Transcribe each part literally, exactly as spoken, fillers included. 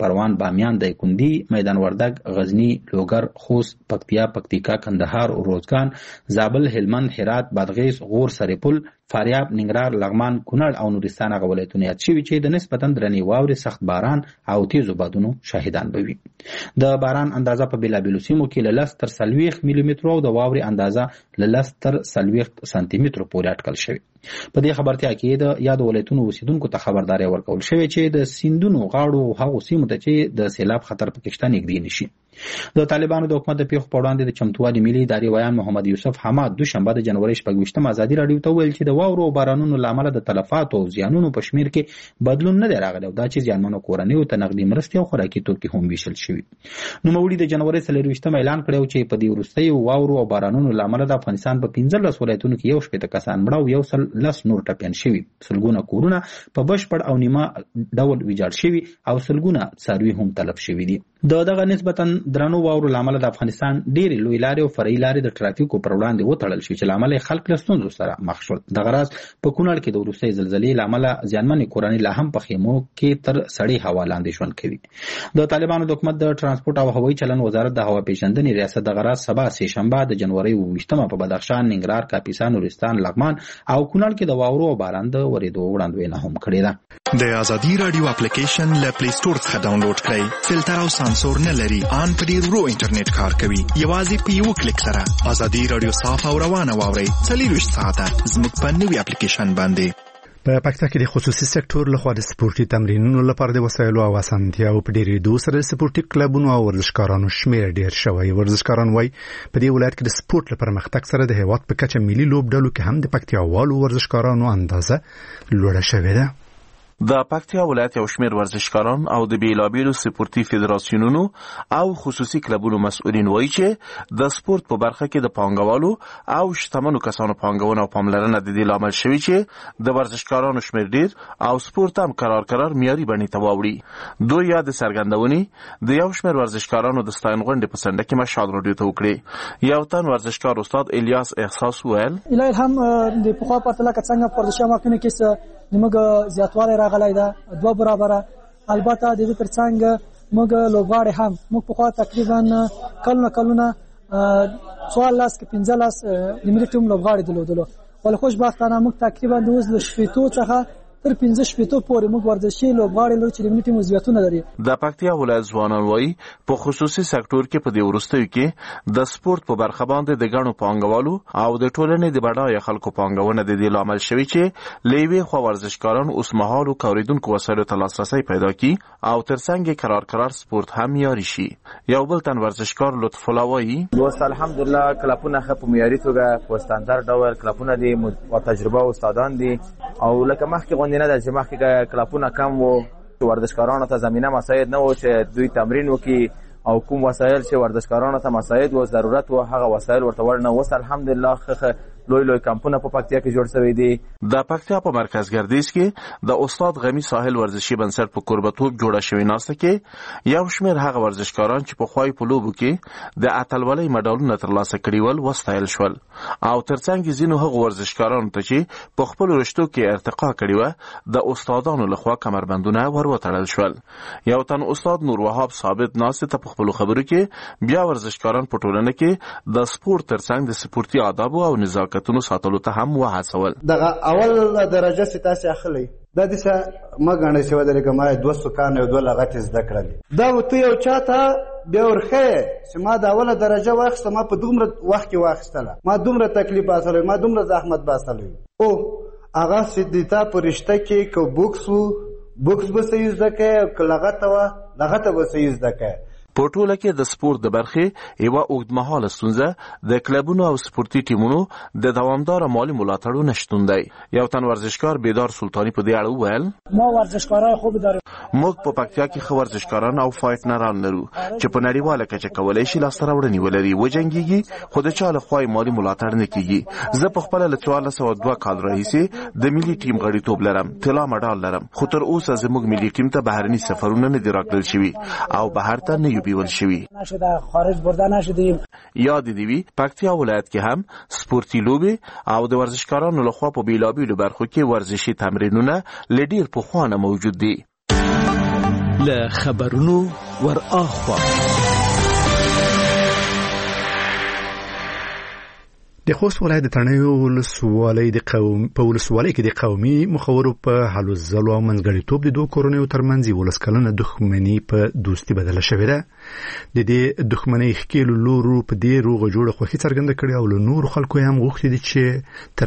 پروان، بامیان، دایکنډي، میدان وردګ، غزنی، لوګر، خوست، پکتیا، پکتیکا، کندهار، روزګان، زابل، هلمند، هرات، بادغیس، غور، سرپل، فاریاب، ننګرهار، لغمان، کونړ او نورستان هغه ولایتونه یاد شوي چې د نسبتا درنې واورې، سخت باران او تیزو بادونو شاهدان به وي. د باران اندازه په بېلابېلو سیمو کې له لس تر څلوېښت ملي مترو او د واورې اندازه له لس تر څلوېښت سانتي مترو پورې اټکل شوې. په دې خبرتیا کې د یادو ولایتونو اوسیدونکو ته خبرداری ورکول شوې چې د سیندونو غاړو هغو سیمو ته چې د سیلاب خطر پکې شته نږدې نشي. د طالبانو د حکومت د پیښو په وړاندې د چمتووالي ملي ادارې ویان محمد یوسف حماد دوشنبه د جنوري شپږویشتم ازادي راډیو ته ویل چې د واورو او بارانونو له امله د تلفاتو او زیانونو په شمېر کې بدلون نه دی راغلی او دا چې زیانمنو کورنیو ته نغدي مرستې او خوراکي توکي هم ویشل شوي. نوموړي د جنوري څلرویشتم اعلان کړی چې په دې وروستیو واورو او بارانونو له امله د افغانستان په پنځلس ولایتونو کې یو شپېته کسان مړه او یو سل لس نور ټپیان شوي، سلګونه کورونه په بشپړ او نیمه ډول ویجاړ شوي او سلګونه څاروي هم تلف شوي دي. د دغه نسبتا درنو واورو له امله د افغانستان ډېرې لوی لارې او فرعي لارې د ټرافیکو پر وړاندې وتړل شوې چې له امله خلک له ستونزو سره مخ شول. دغه راز په کونړ کې د وروستۍ زلزلې له امله زیانمنې کورنۍ لا هم په خیمو کې تر سړې هوا لاندې ژوند کوي. د طالبانو د حکومت د ترانسپورټ او هوایي چلن وزارت د هوا پیژندنې ریاست دغه راز سبا سه شنبه د جنوري اوویشتمه په بدخشان، ننګرهار، کاپیسا، نورستان، لغمان او کونړ کې د واورو او باران د ورېدو وړاندوینه هم کړې ده. د ازادي راډیو اپلیکیشن له پلی سټور څخه ډاونلوډ کړئ. فلټر او سانسور نه لري، ان په ډیر ورو انټرنیټ کار کوي. یوازې په یو کلیک سره ازادي راډیو صاف او روانه واورئ. څلوېښت ساعته زموږ په نوي اپلیکیشن باندې. په پاکستان کې د خصوصي سکتور لخوا د سپورتي تمرینونو لپاره د وسایلو او اسانتیاو په ډېرېدو سره د سپورتي کلبونو او ورزشکارانو شمېر ډېر شوی. ورزشکاران وایي په دې ولایت کې د سپورت له پرمختګ سره د هېواد په کچه ملي لوبډلو کې هم د پکتیاوالو ورزشکارانو اندازه لوړه شوې ده. د پکتیا ولایت یو شمېر ورزشکاران او د بیلابیلو سپورتي فدراسیونونو او خصوصي کلبونو مسؤلین وایي چې د سپورت په برخه کې د پانګوالو او شتمنو کسانو پانګونه او پاملرنه د دې لامل شوی چې د ورزشکارانو شمېر ډېر او سپورت هم قرار قرار معیاري بڼې ته واوړي. دوی یا د څرګندونې د یو شمېر ورزشکارانو د ستاین غونډې په څنډه کې مشال راډیو ته وکړې. یو تن ورزشکار استاد الیاس احساس ویل الهی هم د پخوا پرتله که څنګه په ورزشي اماکنو کې موږ زیاتوالی راغلی ده دوه برابره. البته د دې تر څنګ موږ لوبغاړي هم موږ پخوا تقریبا کلونه کلونه څوارلس که پنځلس د ملي ټیم لوبغاړي درلودلو، ولې خوشبختانه موږ تقریبا د اوس له شپېتو څخه تر پنځه شپېتو پورې موږ ورزشي لوبغاړي لرو چې د ملي ټیم عضویتونه لري. د پکتیا ولایت ځوانان وایي په خصوصي سکتور کې په دې وروستیو کې د سپورت په برخه باندې د ګڼو پانګوالو او د ټولنې د بډایه خلکو پانګونه د دې لامل شوی چې له یوې خوا ورزشکاران اوسمهالو کاریدونکو وسایلو ته لاسرسی پیدا کړي او ترڅنګ قرار قرار سپورت هم معیاري شي. یو بل تن ورزشکار لطف الله وایي اوس الحمدلله کلبونه ښه په معیاري توګه په ستاندر ډول کلبونه دي او تجربه استادان دي او لکه مخکې نه ده چې مخکې کلبونه کم وو، ورزشکارانو ته زمینه مساعد نه وو چې دوی تمرین وکړي او کوم وسایل چې ورزشکارانو ته مساعد وو ضرورت وو هغه وسایل ورته ور نه. اوس الحمدلله ښه لوی لوی کمپونه په پکتیا کې جوړ شوي دي. د پکتیا په مرکز ګردیز کې د استاد غمی ساحل ورزشي بنسټ په کوربتوب جوړه شوې ناسته کې یو شمېر هغه ورزشکاران چې په خوای په لوبو کې د اتلولۍ مډالونه ترلاسه کړي ول وستایل شول او ترڅنګ ځینو هغو ورزشکارانو ته چې په خپلو رشتو کې ارتقا کړې وه د استادانو لخوا کمربندونه ور وتړل شول. یو تن استاد نور وهاب ثابت ناستې ته په خپلو خبرو کې بیا ورزشکاران په ټولنه کې د سپورت ترڅنګ د سپورتي آدابو او نزاکتونو ساتلو ته هم وهڅول. دغه اول درجه چې تاسې اخلئ دا داسې مه ګڼئ چې ودرېږه ما دوه سوکان او دوه لغتې زده کړلې. دا ته یو چا ته بیا ورښیې چې ما د اوله درجه واخیسته ما په دومره وخت کې واخیستله ما دومره تکلیف باسلی ما دومره زحمت باسلی او هغه چې د تا په رشته کې که بوکس و بوکس به صحیح زده کوې او که لغته وه لغته به صحیح زده کوې. په ټوله کې د سپورت د برخې یوه اوږدمهاله ستونزه د کلبونو او سپورتي ټیمونو د دوامداره مالي ملاتړو نشتون دی. یو تن ورزشکار بیدار سلطاني په دې اړه وویل ما ورزشکاران خوب داریم. موږ په پکتیا کې ښه ورزشکاران او فایټنران لرو چې په نړیواله کچه کولی شي لاسته راوړنې ولري وجنګېږي خو د چا له خوا مالي ملاتړ نه کېږي. زه په خپله له څوارلس سوه دوه کال راهیسې د ملي ټیم غړیتوب لرم، طلا مډال لرم، خو تر اوسه زموږ ملي ټیم ته بهرني سفرونه نه دي راکړل شوي او بهر ته نه بیول شوي نشده خارج برده نشدیم. یاد دی وی پکتیا ولایت کې هم سپورتي لوبې او د ورزشکارانو لخوا په بیلابیلو برخو کې ورزشي تمرینونه له ډېر پخوانه موجود دي. له خبرونو ور اخوا د خوست ولایت د تڼیو ولسوالۍ د قوم په ولسوالۍ کې د قومي مخورو په حلو ځلو او منځګړیتوب د دوه کورنیو ترمنځ ولس کلنه دښمني په دوستي بدله شوې ده. د دې دښمنۍ ښکېلو لورو په دې روغه جوړه خوښي څرګنده کړې او له نورو خلکو هم غوښتي دي چې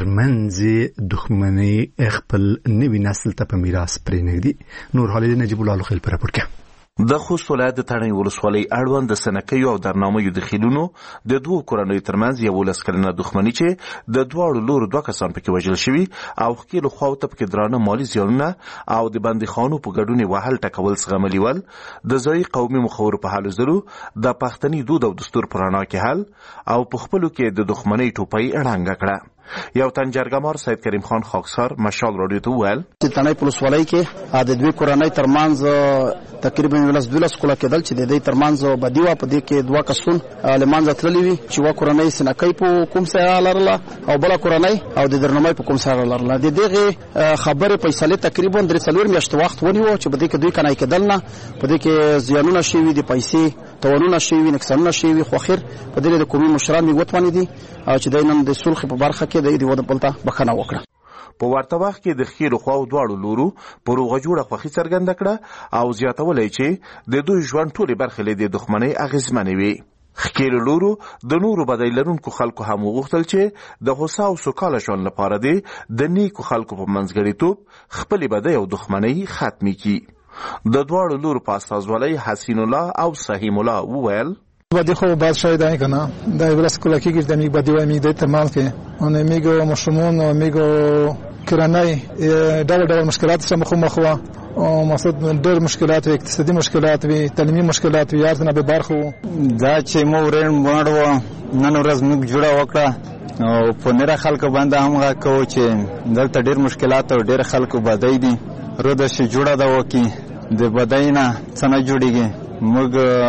ترمنځ دښمنۍ خپل نوي نسل ته په میراث پرېږدي. نور حالي نجیب الله خیل په راپور کې. د خوست ولایت د تڼیو ولسوالۍ اړوند د سنکیو او درنامیو د خیلونو د دوه کورنیو ترمنځ یو ولس کلنه دښمني چې د دواړو لورو دوه کسان پکې وژل شوي او ښکېلو خواو ته پکې درانه مالي زیانونه او د بندیخانو په ګډون یې وهل ټکول زغملي ول. د ځایي قومي مخورو په هلو ځلو د پښتني دود او دستور په رڼا کې حل او په خپلو کې د دښمنۍ ټوپۍ ړنګه کړه. یو تنجرګمار سید کریم خان خاکسار مشال رادیو ته وویل چې تڼۍ په ولسوالۍ کې د دوی کورنۍ ترمنځ تقریبا ولس دولس کله کېدل چې د دې ترمنځ بدی وا په دې کې دوه کسون له منځه تللي وي چې وا کورنۍ سنکۍ په کوم سره لرله او بل کورنۍ او د درنمۍ په کوم سره لرله. د دغه خبره فیصله تقریبا درې څلور میاشتې وخت ونیو چې په دې کې دوی کنای کېدل نه په دې کې زیانونه شوي دي پیسې تورونه شوي نقصانونه شوي خو اخر په دې د قومي مشران میغوتوانی دي او چې دینم د صلح په برخه کې د دې وده بلته بخنه وکړه. په ورته وخت کې د خیلو خواو دواړو لورو په روغه جوړه خوښي څرګنده کړه او زیاتولی چې د دوی ژوند ټولې برخې له دې دښمنۍ اغېزمنې وي. خیلو لورو د نورو بدۍ لرونکو خلکو هم وغوښتل چې د هوسا او سوکاله ژوند لپاره دې د نیکو خلکو په منځګړیتوب خپلې بدۍ او دښمنۍ ختمې کړي. د دواړو لورو په استازولۍ حسین الله او صحیم الله وویل بدی خو بعد شاید این کنه در ولس کلکی گیرد میگ بدی و میگ دیت مال که اون میگو مشمون و میگو کرانای دور دور مشکلات سم خو مخوا او مقصد ډېر مشکلات وي اقتصادي مشکلات وي تعلیمي مشکلات وي ارزنه به برخو دا چې مو ورین وړو نن ورځ موږ جوړه وکړه او په نره خلکو باندې هم غاکو چې دلته ډېر مشکلات او ډېر خلکو بدای دي روده شي جوړه دا وکی د بداینا څنګه جوړیږي موږ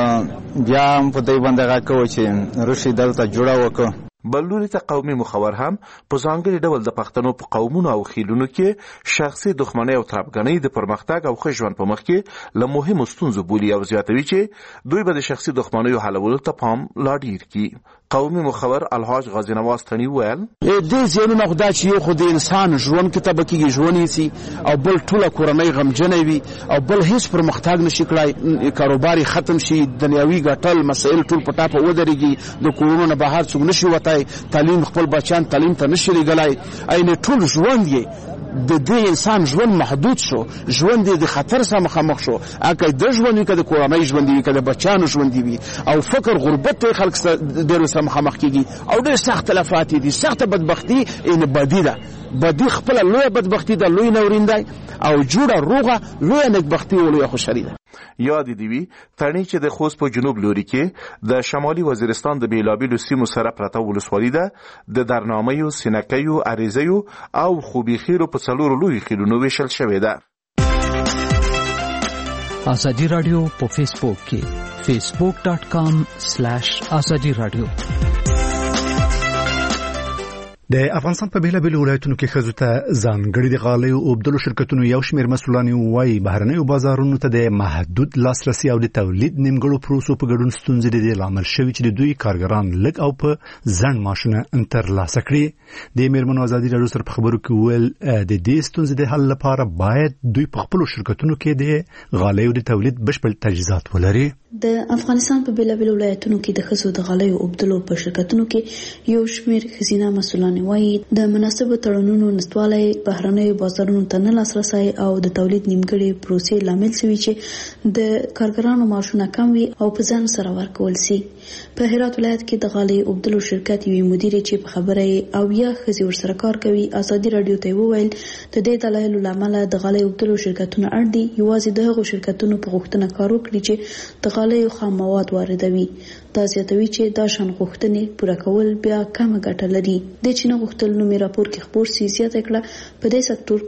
بیا هم په دې باندې غاکو چې روشي دلته جوړه وکړو. بلوري ته قومي مخور هم په ځانګړي ډول د پښتنو په قومونو او خیلونو کې شخصي دښمنۍ او تربګنۍ د پرمختګ او ښه ژوند په مخ کې له مهمو ستونزو بولي او زیاتوي چې دوی به د شخصي دښمنیو حلولو ته پام لا ډیر کړي. قومي مخور الحاج غازی نواز تڼي وویل دې زیانونه خدا چې یو خو د انسان ژوند کې ته بکیږي ژوند یې او بل ټوله کورنۍ غمجنه وي او بل هیڅ پرمختګ نشي کړای کاروبار ختم شي دنیوي ګټل مسایل ټول په ټاپه ودرېږي د کورونو نه بهر څوک نشي وتای تعلیم خپل بچان تعلیم ته نشي لګلای اینه ټول ژوند یې د دې انسان ژوند محدود شو ژوند د خطر سره مخامخ شو اګه د ژوند کې د کورنۍ ژوند وي کله بچانو ژوند وي او فقر غربت خلک ډېر سره مخامخ کیږي او ډېر سخت تلفات دي سخت بدبختی ان بدی ده بدی خپل لوی بدبختی ده لوی نورین ده او جوړه روغه لوی نکبختی او لوی خوشحالي ده. یاد دی وی تڼي چې د خوست په جنوب لوري کې د شمالي وزیرستان د بیلابیلو سیمو سره پرته ولسوالي ده د درنامیو سینکیو اریزیو او خوبي خیرو په څلورو لوی خیلونو ویشل شوې ده. ازادي رادیو په فیسبوک کې facebook dot com slash ازادي رادیو. د افغانستان په بیلابیلو ولایتونو کې ښځو ته ځانګړي د غالیو اوبدلو شرکتونو یو شمېر مسؤلان وایي بهرنیو بازارونو ته د محدود لاسرسي او د تولید نیمګړو پروسو په ګډون ستونزې د دې لامل شوي چې د دوی کارګران لږ او په ځنډ معاشونه ترلاسه کړي. د میرمنو ازادي راډیو سره په خبرو کې وویل د دې ستونزې د حل لپاره باید دوی په خپلو شرکتونو کې د غالیو د تولید بشپړ تجهیزات ولري. د افغانستان په بیلابیلو ولایتونو کې د ښځو د غالیو اوبدلو په شرکتونو کې یو شمېر ښځینه مسؤلان وایي د مناسبو تړونونو نشتوالی بهرنیو بازارونو ته نه لاسرسی او د تولید نیمګړې پروسې لامل شوي چې د کارګرانو معاشونه کم وي او په ځان سره ورکول سي. په هرات ولایت کې د غالیو اوبدلو شرکت یوې مدیرې چې په خبره یې او یا ښځې ورسره کار کوي ازادي راډیو ته وویل د دې دلایلو له امله د غالیو اوبدلو شرکتونه اړ دي یوازې د هغو شرکتونو په غوښتنه کار وکړي چې د غالیو خام مواد واردوي. دا زیاتوي چې دا شان غوښتنې پوره کول بیا کمه ګټه لري. د چین غوښتل نومي راپور کې خبر سي زیاته کړه په دې سکتور کې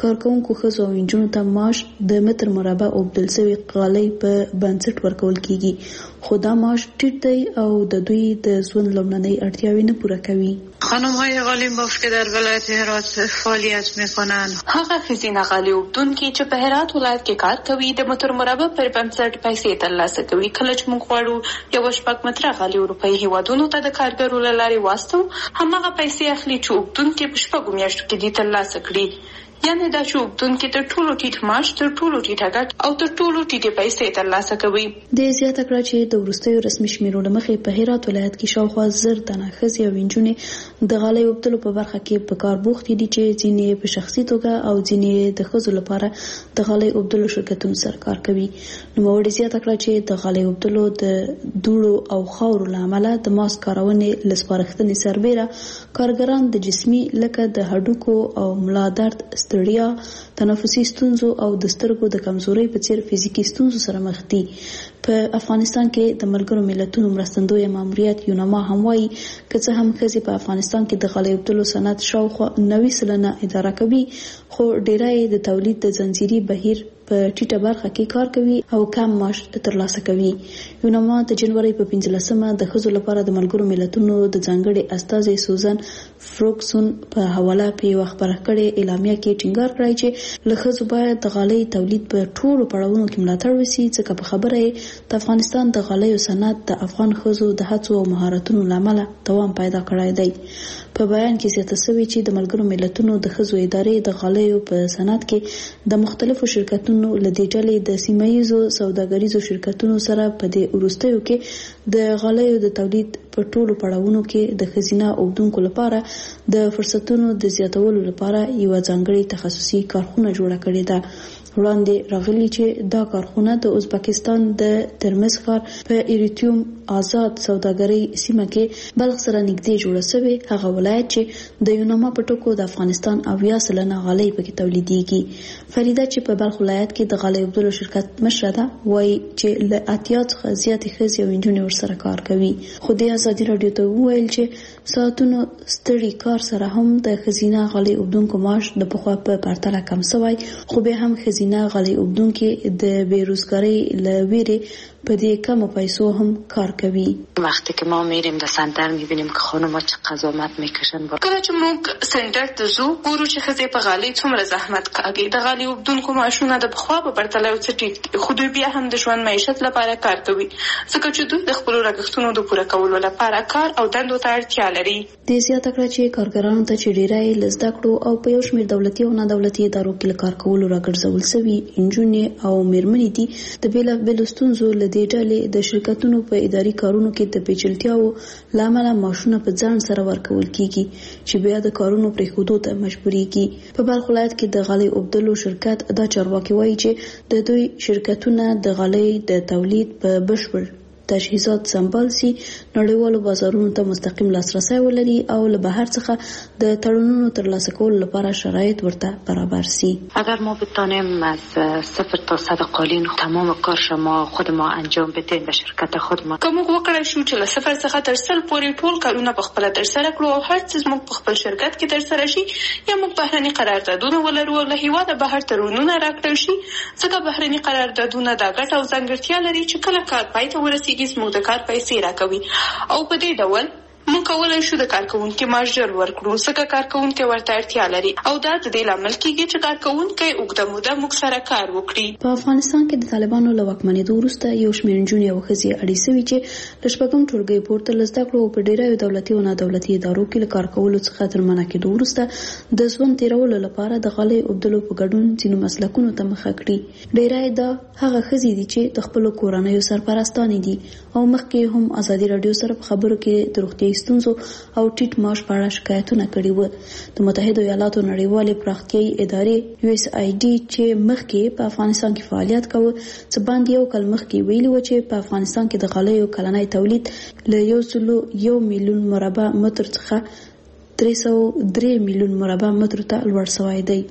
کارکونکو ښځو او نجونو ته معاش د متر مربع اوبدل شوي غالۍ په بنسټ ورکول کیږي، خو دا معاش ټیټ دی او د دوی د ژوند لومړنۍ اړتیاوې نه پوره کوي. خانم‌های غالین باف که در ولایت هرات فعالیت میکنن، هغه ښځینه غالۍ اوبدونکي چې په هرات ولایت کې کار کوي د متر مربع پر بنسټ پیسې ترلاسه کوي. کله چې موږ غواړو یو شپږ متره غالۍ اروپایي هیوادونو ته د کارګرو له لارې واستو، هماغه پیسې اخلي چې اوبدونکي په شپږو میاشتو کې دې ترلاسه کړي. یعنې دا چې اوبدونکي تر ټولو ټیټ معاش، تر ټولو ټیټه ګټه او تر ټولو ټیټې پیسې ترلاسه کوي. د زیاته کړه چې د وروستیو رسمي شمیرو له مخې په هرات ولایت کې شاوخوا زر تنه ښځې او نجونې د غالۍ اوبدلو په برخه کې په کار بوخت دي، چې ځینې په شخصي توګه او ځینې د ښځو لپاره د غالۍ اوبدلو شرکتونو سره کار کوي. نوموړې زیاته کړه چې د غالۍ اوبدلو د دوړو او خاورو له امله د ماسک کارونې له سپارښتنې سربیره کارګران د جسمي لکه د هډوکو او ملا درد، ستړیا، تنفسي ستونزو او د سترګو د کمزورۍ په څیر فزیکي ستونزو سره مخ دي. په افغانستان کې د ملګرو ملتونو مرستندوی ماموریت یوناما هم وایي که څه هم ښځې په افغانستان کې د غالۍ اوبدلو صنعت شاوخوا نوي سلنه اداره کوي، خو ډیری د تولید د زنجیري بهیر په ټیټه برخه کې کار کوي او کم معاش ترلاسه کوي. یوناما د جنوري په پنځلسمه د ښځو لپاره د ملګرو ملتونو د ځانګړي استازي سوزان فروکسون په حواله په یوه خبره کړې اعلامیه کې ټینګار کړی چې له ښځو باید د غالۍ تولید په ټولو پړاوونو کې ملاتړ وشي، ځکه په خبره یې د افغانستان د غالیو صنعت د افغان ښځو د هڅو او مهارتونو له امله دوام پیدا کړی دی. په بیان کې زیاته شوې چې د ملګرو ملتونو د ښځو ادارې د غالیو په صنعت کې د مختلفو شرکتونو له دې ډلې د سیمه‌ییزو سوداګریزو شرکتونو سره په دې وروستیو کې د غالیو د تولید په ټولو پړاوونو کې د ښځینه اوبدونکو لپاره د فرصتونو د زیاتولو لپاره یوه ځانګړې تخصصي کارخونه جوړه کړې ده. وړاندې راغلي چې دا کارخونه د ازبکستان د ترمز ښار په ایریتیوم آزاد سوداګرۍ سیمه کې بلخ سره نږدې جوړه شوې، هغه ولایت چې د یوناما په ټکو د افغانستان اویا سلنه غالۍ پکې تولیدېږي. فریده چې په بلخ ولایت کې د غالۍ اوبدلو شرکت مشره ده وایي چې له اتیا څخه زیاتې ښځې او نجونې ورسره کار کوي. خو د ازادي راډیو ته وویل چې ساعتونو ستړي کار سره هم د ښځینه غالۍ اوبدونکو معاش د پخوا په پرتله کم شوی، خو بیا هم ښځینه غالۍ اوبدونکي د بیروزګارۍ له ویرې په دې کمو پیسو هم کار کوي. وقتی که ما میریم در سنتر میبینیم که خانم‌ها چه قضاوت میکشن. کله چې موږ سنتر ته ځو ګورو چې ښځې په غالۍ څومره زحمت کوي. د غالۍ اوبدونکو معاشونه د پخوا په پرتله یو څه ټیټ دي، خو دوی بیا هم د ژوند معیشت لپاره کار کوي، ځکه چې دوی د خپلو لګښتونو د پوره کولو لپاره کار او دندو ته اړتیا لري. د زیاته کړه چې کارګرانو ته چې ډیری له زده کړو او په یو شمېر دولتي او نه دولتي ادارو کې له کار کولو راګرځول شوي نجونې او میرمنې دي، د بېلابېلو ستونزو له دې ډلې د شرکتونو په اداري کارونو کې د پیچلتیاو له امله معاشونه په ځان سره ورکول کیږي چې بیا د کارونو پرېښودو ته مجبوریږي. په بلخ ولایت کې د غالۍ اوبدلو شرکت دا چارواکي وایي چې د دوی شرکتونه د غالۍ د تولید په بشپړ تجهیزات سنبال سي، نړیوالو بازارونو ته مستقیم لاسرسی ولري او له بهر څخه د تړونونو ترلاسه کولو لپاره شرایط ورته برابر سي. اگر ما بتانیم از صفر تا صد قالین تمام کار شما خود ما انجام بدیم به شرکت خود ما، که موږ وکړای شو چې له صفر څخه تر سل پورې ټول کارونه په خپل ترسره کړو او هر څه موږ په خپل شرکت کې ترسره شي، یا موږ بهرني قراردادونه ولرو او له هیواده بهر تړونونه راکړل شي، ځکه بهرني قراردادونه دا ګټه او ځانګړتیا لري چې کله کار پای ته ورسیږي زموږ د کار پیسې راکوي، او په دې ډول موږ کولای شو د کارکوونکي معاش ژر ورکړو، ځکه کارکوونکی ورته اړتیا لري او دا د دې لامل کېږي چې کارکوونکی اوږده موده موږ سره کار وکړي. په افغانستان کې د طالبانو له واکمنېدو وروسته یو شمېر نجونې او ښځې اړې شوي چې له شپږم ټولګۍ پورته له زده کړو په ډېریو دولتي او نادولتي ادارو کې له کار کولو څخه تر منع کېدو وروسته د ژوند تېرولو لپاره د غالۍ اوبدلو په ګډون ځینو مسلکونو ته مخه کړي. ډېری دا هغه ښځې دي چې د خپلو کورنیو سرپرستانې دي او مخکې هم ازادي راډیو سره په خبرو کې د روغتیايي ستونزو او ټیټ معاش په اړه شکایتونه کړي وو. د متحده ایالاتو نړیوالې پراختیايي ادارې یو اس آی ډي چې مخکې په افغانستان کې فعالیت کاوه څه باندې یو کال مخکې ویلي و چې په افغانستان کې د غالیو کلنی تولید له یو سلو یو میلیون مربع متر څخه درې سوه درې میلیون مربع متر ته لوړ شوی دی.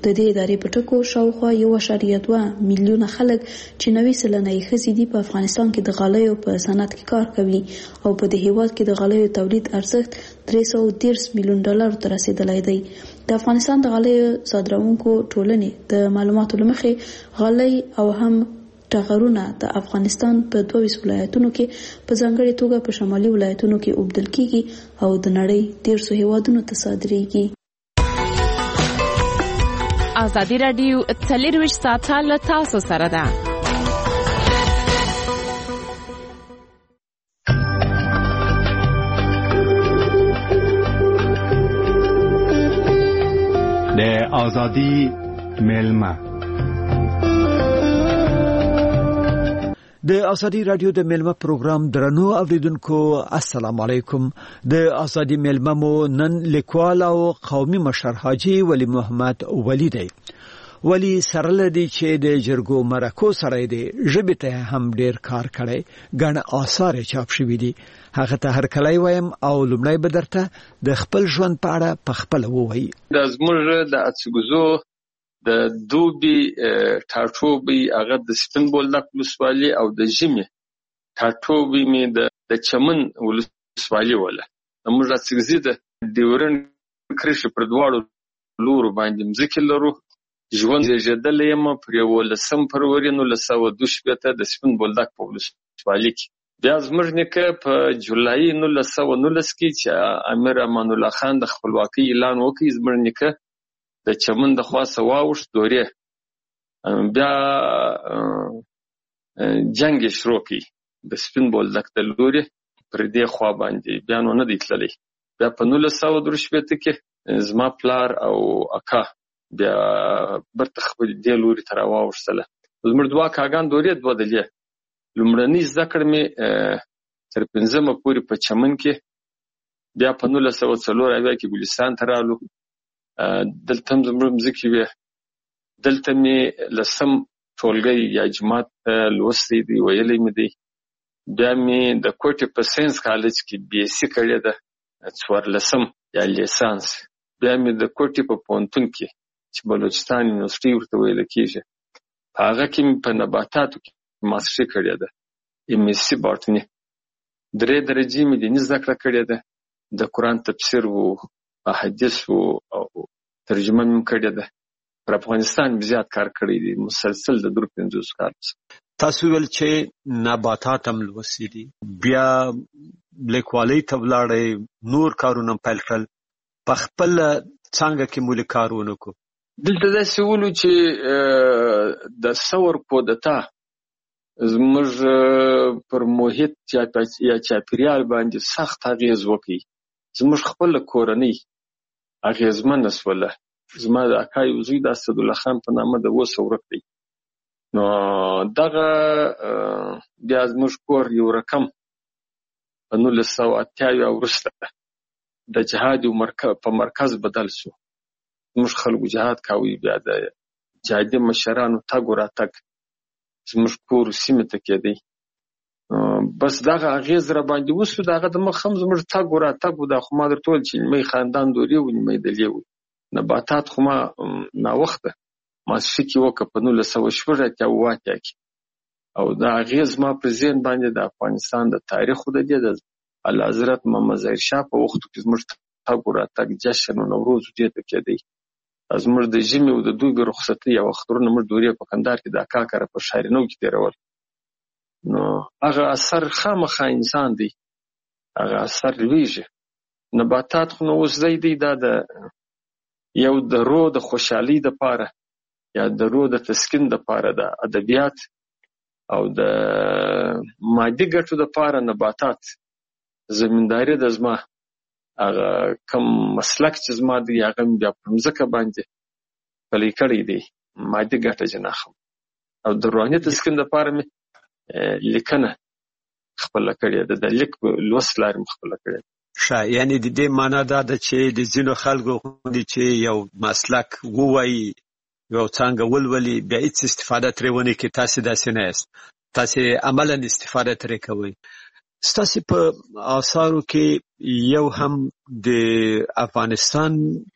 د دې ادارې په ټکو شاوخوا یو اعشاریه دوه میلیونه خلک چې نوي سلنه یې ښځې دي په افغانستان کې د غالیو په صنعت کې کار کوي او په دې هیواد کې د غالیو تولید ارزښت درې سوه دېرش میلیون ډالرو ته رسیدلی دی. د افغانستان د غالیو صادروونکو ټولنې د معلوماتو له مخې غالۍ او هم ټغرونه د افغانستان په دوه ویشت ولایتونو کې په ځانګړې توګه په شمالي ولایتونو کې اوبدل کیږي او د نړۍ ډېرو هیوادونو ته صادریږي. ازادي راډیو څلرویشت ساعته له تاسو سره ده. د ازادي ملما د ازادي رادیو د ملما پروګرام درنو اوریدونکو السلام علیکم. د ازادي ملما مو نن لیکوال او قومي مشر حاجی ولی محمد ولی دی. ولی سره لدی چې د جرګو مرکو سره دی ژبه ته هم ډیر کار کړي، ګڼ آثار چاپ شوي دي. هغه ته هر کله وایم او لومړی به درته د خپل ژوند په اړه په خپل ووایي. د زموږ د اڅګزو د دوبي ټاټوبي هغه د سپین بولدک ولسوالي او د ژمي ټاټوبي مې د چمن ولسوالي وله. موږ اڅګزي د ډیورن کرښې پر دواړو لورو باندې مځکې لرو. ژوند زیږېدلی یم پر یولسم فروری نولس سوه دوه شپېته د سپین بولدک په ولسوالي کې. بیا زموږ نیکه په جولای نولس سوه نولس کې چې امیر امان الله خان د خپلواکۍ اعلان وکړ، زموږ نیکه د چمن د خواڅه واوښت دورې. بیا جنګ یې شروع کړ د سپین بولدک د لورې پر دې خوا باندې، بیا نو نه دی تللی. بیا په نولس سوه دوه شپېته کې زما پلار او اکا بیا برته خپل دې لوري ته راواوښتله. زموږ دوه اکاګان دورې دوه دلې. لومړنۍ زده کړه مې تر پنځمه پورې په چمن کې، بیا په نولس سوه څلور اویا کې ګلستان ته رالو. دلته هم زموږ مځکې وې. دلته مې لسم ټولګی یا جماعت لوستی دی، ویلی مې دی. بیا مې د کوټې په ساینس کالج کې بي ایس سي کړې ده، څوارلسم یا لیسانس. بیا مې د کوټې په پوهنتون کې چې بلوچستان یونیورسټي ورته ویل کېږي، په هغه کې مې په نباتاتو کې ماسټري کړې ده، ایم ایس سی باټني. درې درجې مې دیني زده کړه کړې ده، د قرآن تفسیر و، احادیث و او ترجمه مې کړې ده. پر افغانستان مې زیات کار کړی دی، مسلسل د درو پنځوس کال. تاسو ویل چې نباتات هم لوستي دي، بیا لیکوالۍ ته ولاړئ، نور کارونه پیل کړل. په خپل څانګه کې مو کارونه کو. دلته داسې ولو چې د ثور کودتا زموږ پر محیط یا چاپیریال باندې سخت اغیز وکړي. زموږ خپل کورنۍ اغیزمنه شوله. زما د اکا یو زوی د اسدالله خان په نامه د اوس ورک دی. نو دغه بیا زموږ کور یو رقم په نولس سوه اتیا وروسته د جهاد په مرکز بدل شو. زموږ خلکو جهاد کوي، بیا د جهادي مشرانو تګ و راتګ زموږ کور سیمې ته کېدی. بس دغه اغیز را باندې وسو. دغه د مخ هم زموږ تګ و راتګ و. دا خو ما درته ویل چې نیمه خاندان دورې و، نیمه دلې و. نباتات خو ما ناوخته ماسټري کې وکړه په نولس سوه شپږ اتیا اوه اتیا کې. او دا اغیز ما پر ذهن باندې د افغانستان د تاریخ د دې د اعلیحضرت محمد ظاهر شاه په وختو کې زموږ تګ و راتګ جشن و نوروز دې ته کېدی. زموږ د ژمي او د دوبي رخصتۍ او اخترونه موږ دورې په کندهار کې د اکا کره په شارینو کې تېرول. نو هغه اثر خامخا انسان دی، هغه اثر لویږي. نباتات خو نو اوس ځای دی، دا د یو د روح د خوشحالۍ دپاره یا د روح د تسکین دپاره د ادبیات او د مادي ګټو دپاره نباتات زمینداري د زما هغه کم مسلک چې زما دی هغه مې بیا په مځکه باندې پلی کړی دی، مادي ګټه چې نه اخلم. او د روحاني تسکین دپاره مې لیکنه خپله کړې ده، د لیک لوست لارې مې خپله کړې ده. ښه، یعنې د دې معنا دا ده چې د ځینو خلکو غوندې چې یو مسلک ووایي، یو څانګه ولولي، بیا هېڅ استفاده ترې ونه کړي، تاسې داسې نه یاست، تاسې عملاً استفاده ترې کوئ. ستاسې په آثارو کې یو هم د افغانستان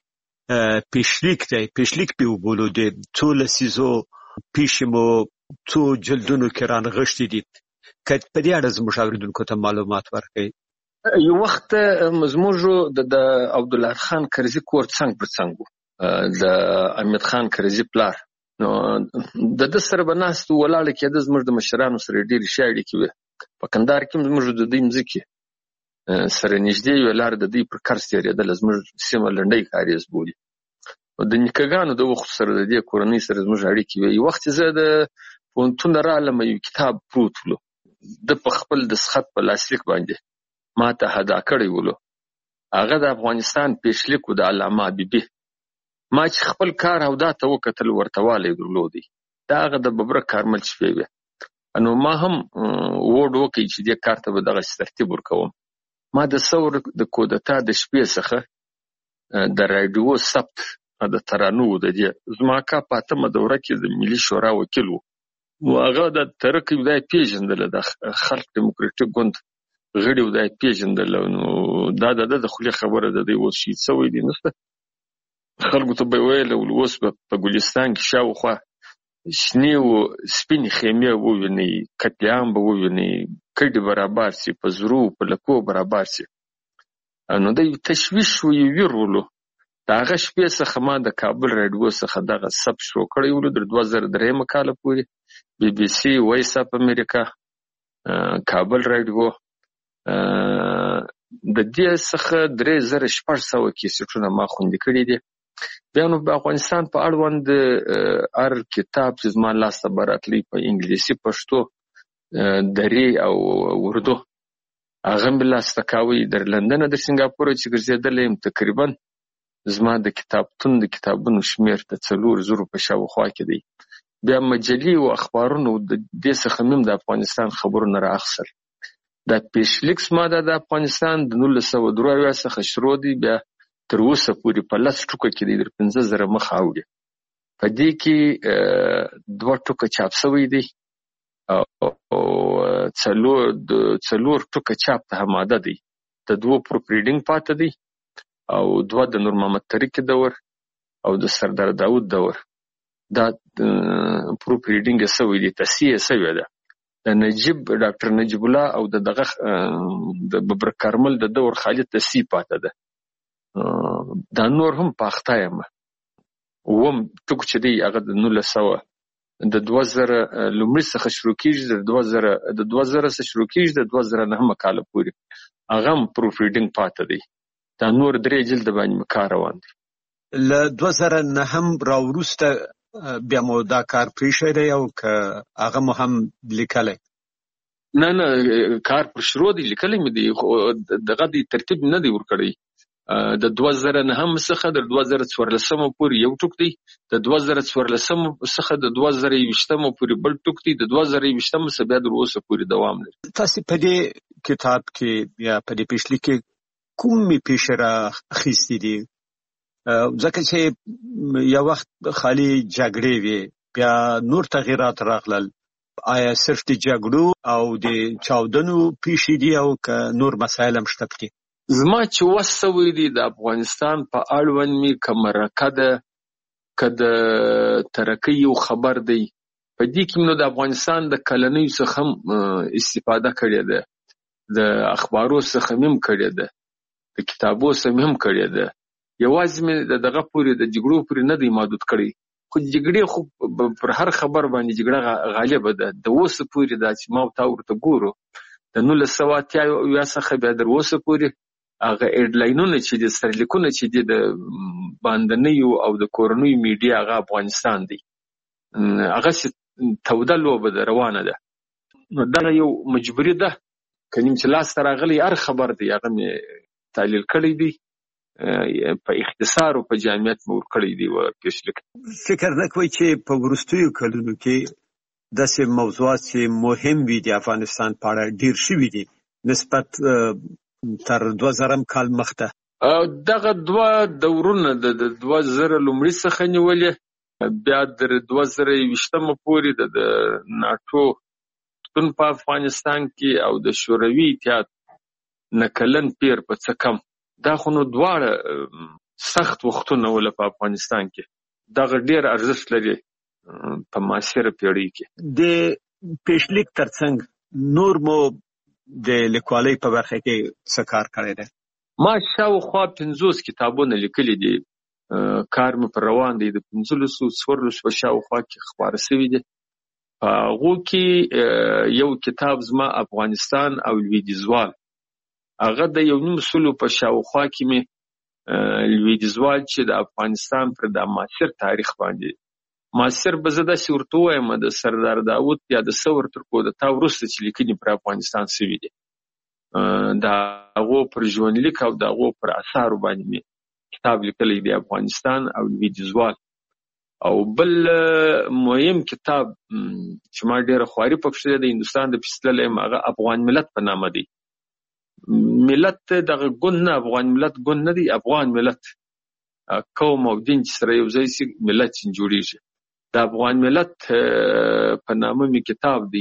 پیشلیک دی پیشلیک به وبولو دی څو لسیزو پیش مو څو جلدونو کې رانغښتي دي که په دې اړه زموږ اوریدونکو ته معلومات ورکړئ. یو وخت زموږ د عبدالله خان کرزي کور څنګ پر څنګ د امید خان کرزي پلار نو د د سره بناست ولاړ کېده زموږ د مشرانو سره ډېر شاړي کې په کندهار کې زموږ د دې مځکې سره نږدې یو لار د دې پر کار ستېرېدل زموږ سیمه لنډۍ کاریز بولي د نیکګانو د وخت سره د دې کورنۍ سره زموږ اړیکې وي. یو وخت زه د پوهنتون رالم یو کتاب پروت ولو د په خپل د سخت په لاسلیک باندې ما ته هدا کړی ولو هغه د افغانستان پیشلیک د علامه حبیبي ما چې خپل کار او دا ته وکتل ورته والی درلودی دا هغه د ببرک کارمل شپې وي نو ما هم ووډ وکړي چې دې کار ته به دغه ترتیب ورکوم. ما د ثور د کودتا د شپې څخه د راډیو ثبت د ترانو د دې زما کا پاتمه دوره کې د ملي شورا وکیل و هغه د ترک ودای پیژندل د خلق دیموکراتیک ګوند غړي ودای پیژندل نو دا د د خولي خبره د دې وشي څوې دي نو خلکو ته به ویل اوس په ګلستان کې شاوخوا شنی او سپین خیمه وویني قتلعام به وویني کډي برابر سي په زرو په لکو برابر سي نو د تشویش وی ویرولو دا غ شپې څخه ما د کابل راډیو څخه دغه سب شو کړی ول د دوه زره درې مقاله پوری بي بي سي وایس اپ امریکا کابل راډیو د دې څخه درې زره شپږ سوه کیسټونه ما خوندې کړي دي. بیا نو په افغانستان په اړوند هر کتاب چې زما لاسته براتلی په انګلیسي پښتو دري او اردو هغه مې لاسته کاوی در لندن در سنگاپور چې ګرځېدلی یم تقریبا زما د کتابتون د کتابونو شمیر د څلور زرو په شاوخوا کې دی. بیا مجلې او اخبارونو د دې څخه مې د افغانستان خبرونه راخصل د پیشلیکس ماده د افغانستان د نولس سوه درې اویا څخه شروع دی بیا تر اوسه پورې په لس ټوکه کې دی در پنځه زره مخ اوړي په دې کې دوه ټوکه چاپ شوی دی او څلور د څلور ټوکه چاپ ته ماده دی د دوه پروپ ریډینګ پاتې دی او دوه د نور محمد طریق دور او د سردار داود دور دا پروپ ریډینګ شوی دی تصحیح شوی ده د نجیب ډاکټر نجیب الله او د دغه د ببرک کارمل د دور خالد تصحیح پاتې ده دا نور هم پاخته یم وم ټوک چې دی هغه د نولس سوه د دوه زره لومړي څخه شروع کېږي د دوه زره د دوه زره څخه شروع کېږي د دوه زره نهه کاله پورې هغه هم پروف ریډینګ پاتې دی دا نور درې جلده باندې کار روان دی. له دوه زره نهه راوروسته بیا مو دا کار پرېښی دی او که هغه مو هم لیکلی؟ نه نه کار پر شروع دی لیکلی مې دی دغه دی ترتیب نه دی ورکړی د دوه زره نهم څخه د دوه زره څوارلسم پورې یو ټوک دی د دوه زره څوارلسم څخه د دوه زره یوویشتم پورې بل ټوک دی د دوه زره یوویشتم څخه بیا تر اوسه پورې دوام لري. تاسو په دې کتاب کې یا په دې پیشلیک کې کومې پیښې راخیستې دي ځکه چې یو وخت خالي جګړې وي بیا نور تغییرات راغلل آیا صرف د جګړو او د چاودنو پیښې دي او که نور مسایل هم شته پکې؟ زما چې وس سوی دی د افغانستان په اړوند مې که مرکه ده که د ترقۍ یو خبر دی په دې کې نو د افغانستان د کلنیو څخه هم استفاده کړې ده د اخبارو څخه هم کړې ده د کتابو څخه هم کړې ده یوازې مې دغه پورې د جګړو پورې نه دی محدود کړی خو جګړې خو پر هر خبر باندې جګړه غالبه ده د اوسه پورې دا چې ما ورته ورته ګورو د نولس سوه اتیا اویا څخه بیا تر اوسه پورې هغه هیډلاینونه چې دي سرلیکونه چې دي د باندنیو او د کورنیو میډیا هغه افغانستان دی هغه توده لوبه ده روانه ده نو دا یو مجبوري ده که نیم چې لاس ته راغلی هر خبر دی هغه مې تحلیل کړی دی په اختصار او په جامعیت مې ورکړی دی و پیشلیک. فکر نه کوئ چې په وروستیو کلونو کې داسې موضوعات چې مهم وي د افغانستان په اړه ډیر شوي دي نسبت تر دوه زرم کال مخته دغه دوه دورونه د دوه زره لومړي څخه نیولې بیا در دوه زره یوویشتم پورې د ناټو شتون په افغانستان کې او د شوروي اتحاد نه کلن پیر په څه کم دا خو نو دواړه سخت وختونه ول په افغانستان کې دغه ډیر ارزښت لري په معاصره پیړۍ کې. د پیشلیک ترڅنګ نور مو د لیکوالۍ په برخه کې څه کار کړی دی؟ ما شاوخوا پنځوس کتابونه لیکلي دي، کار مې پر روان دی، د پنځلسو څوارلسو په شاوخوا کې خپاره شوي دي. په هغو کې یو کتاب زما افغانستان او لویدیځوال، هغه د یو نیم سلو په شاوخوا کې مې لویدیځوال چې د افغانستان پر د معاصر تاریخ باندې معاصر به زه داسې ورته ووایم د سردار داود یا د ثور تر کودتا وروسته چې لیکنې پر افغانستان شوي دي، د هغو پر ژوندلیک او د هغو پر اثارو باندې مې کتاب لیکلی دی، افغانستان او لویدیځوال. او بل مهم کتاب چې ما ډېره خواري پکښې دی د هندوستان د پیستللی یم، هغه افغان ملت په نامه دی. ملت دغه ګوند نه، افغان ملت ګوند نه دی، افغان ملت قوم او دین چې سره یو ځای شي ملت چې جوړېږي. د افغان ملت په نامه مې کتاب دی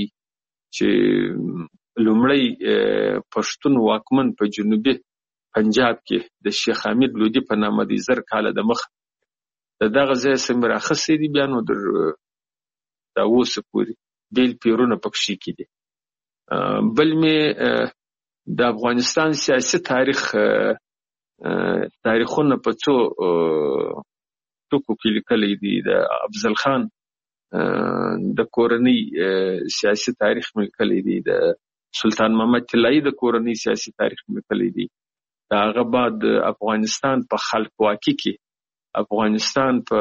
چې لومړی پښتون واکمن په جنوبي پنجاب کې د شیخ حمید لودي په نامه دی، زر کاله د مخ د دغه ځای څخه مې راخیستی دي، بیا نو در دا اوسه پورې بیل پیرونه پکښې کې دي. بل مې د افغانستان سیاسي تاریخ تاریخونه په څو ټکو کې لیکلی دي. د افضل خان د کورنۍ سیاسي تاریخ مې لیکلی دی، د سلطان محمد طلایي د کورنۍ سیاسي تاریخ مې لیکلی دی. د هغه بعد افغانستان په خلقواکي کې، افغانستان په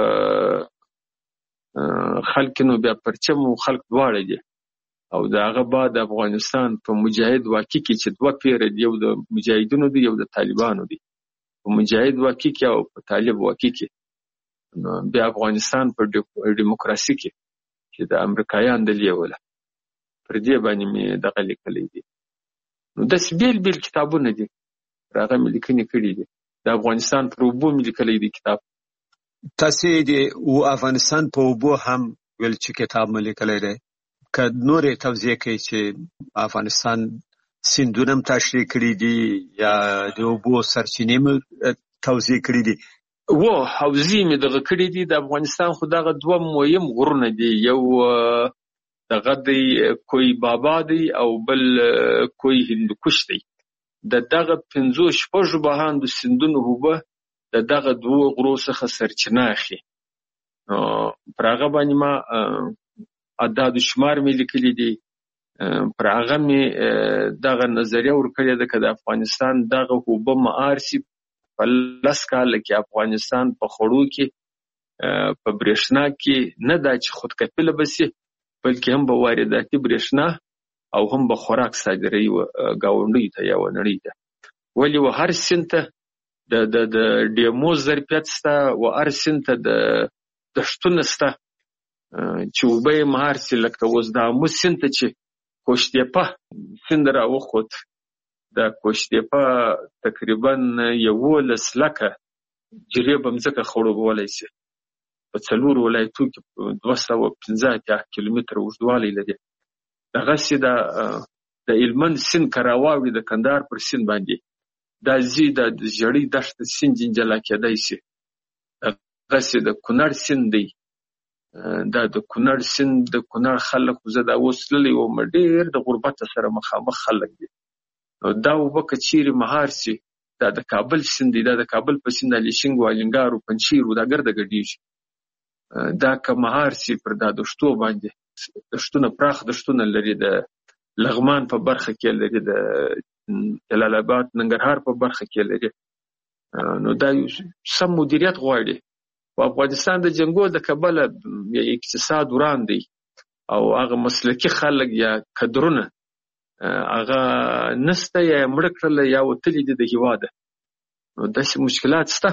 خلک نو بیا پرچم او خلک دواړه دي، او د هغه بعد افغانستان په مجاهد واقع کې چې دوه پیره دی، یو د مجاهدینو دی، یو د طالبانو دی. په مجاهد واقع کې او په طالب واقع کې بیا افغانستان په ډیموکراسي کې چې د امریکایان د لیوله پر دې باندې مې دغه لیکلی دي. نو داسې بیل بیل کتابونه دي هغه مې لیکنې کړي دي. د افغانستان پر اوبو مې لیکلی دی کتاب. تاسې د افغانستان په اوبو هم ویل چې کتاب مې لیکلی دی، که نورې توضیح کوي چې افغانستان سیندونه هم تشریح کړي دي یا د اوبو سرچینې مې توضیح کړي دي؟ و حوزې مې دغه کړي دي. د افغانستان خو دغه دوه مهم غرونه دي، یو دغه دی کوی بابا دی او بل کوی هندوکش دی. د دغه پنځو شپږو بهاندو سیندونو اوبه د دغه دوو غرو څخه سرچینه اخلي. پر هغه باندې ما عداد شمار مې لیکلي دي، پر هغه مې دغه نظریه ورکړې ده که د افغانستان دغه اوبه معیار سي په لس کاله کې افغانستان په خوړو کې په برېښنا کې نه دا چې خودکفیله به سي، بلکې هم به وارداتي برېښنا او هم به خوراک صادروي ګاونډیو ته یا نړۍ ته. ولې و هر سیند ته د د د ډیمو ظرفیت شته، و هر سیند ته د دښتونه شته چې اوبه یې مهار سي. لکه اوس د آمو سیند ته چې کوشتېپه سیند راوخوت، د کوشتېپه تقریبا یولس لکه جریب مځکه خړوبولی سي. په څلورو ولایتو کې دوه سوه پنځه اتیا کیلومتره اوږدوالی لري. دغسې د د هلمند سیند که راواوړي د کندهار پر سیند باندې دا ځي د ژړۍ دښته سیند جلا کېدی سي. دغسې د کونړ سیند دی، دا د کونړ سیند د کونړ خلک خو زه دا اوس تللی وم ډېر د غربته سره مخامخ خلک دي. نو دا اوبه که چیرې مهار سي، دا د کابل سیند دی، دا د کابل په سیند الیشنګ و الینګار و پنجشیر و دا ګرده ګډېږي. دا که مهار سي پر دا دښتو باندې، دښتونه پراخ دښتونه لري، د لغمان په برخه کې لري، د جلال آباد ننګرهار په برخه کې لري. نو دا یو سم مدیریت غواړي. په افغانستان د جنګو د کبله اقتصاد وران دی او هغه مسلکي خلک یا کدرونه هغه نسته یا مړه کړله یا وتلي دي د هېواده. نو داسې مشکلات شته،